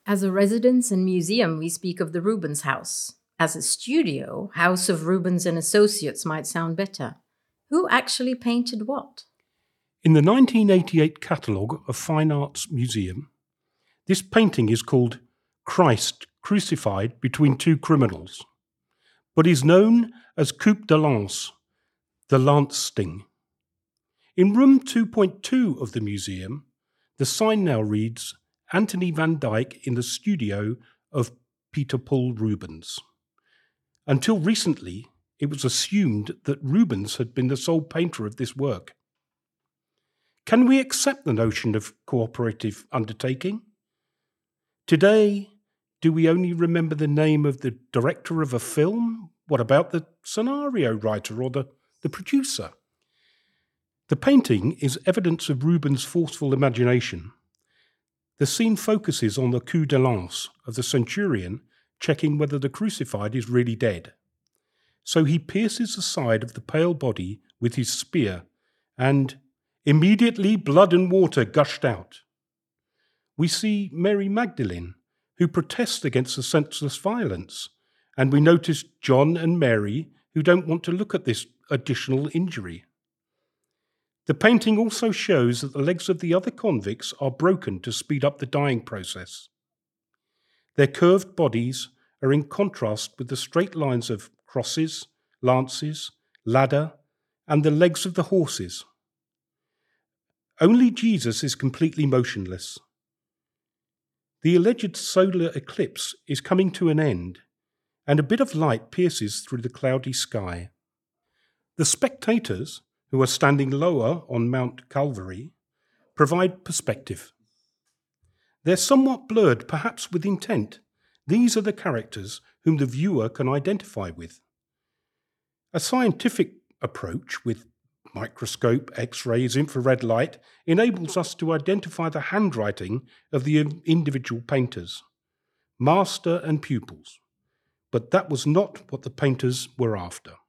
As a residence and museum, we speak of the Rubens House. As a studio, House of Rubens and Associates might sound better. Who actually painted what? In the 1988 catalogue of Fine Arts Museum, this painting is called Christ Crucified Between Two Criminals, but is known as Coupe de Lance, the lance sting. In room 2.2 of the museum, the sign now reads Anthony van Dyck in the studio of Peter Paul Rubens. Until recently, it was assumed that Rubens had been the sole painter of this work. Can we accept the notion of cooperative undertaking? Today, do we only remember the name of the director of a film? What about the scenario writer or the producer? The painting is evidence of Rubens' forceful imagination. The scene focuses on the coup de lance of the centurion checking whether the crucified is really dead. So he pierces the side of the pale body with his spear, and immediately blood and water gushed out. We see Mary Magdalene, who protests against the senseless violence, and we notice John and Mary, who don't want to look at this additional injury. The painting also shows that the legs of the other convicts are broken to speed up the dying process. Their curved bodies are in contrast with the straight lines of crosses, lances, ladder, and the legs of the horses. Only Jesus is completely motionless. The alleged solar eclipse is coming to an end, and a bit of light pierces through the cloudy sky. The spectators, who are standing lower on Mount Calvary, provide perspective. They're somewhat blurred, perhaps with intent. These are the characters whom the viewer can identify with. A scientific approach with microscope, X-rays, infrared light enables us to identify the handwriting of the individual painters, master and pupils. But that was not what the painters were after.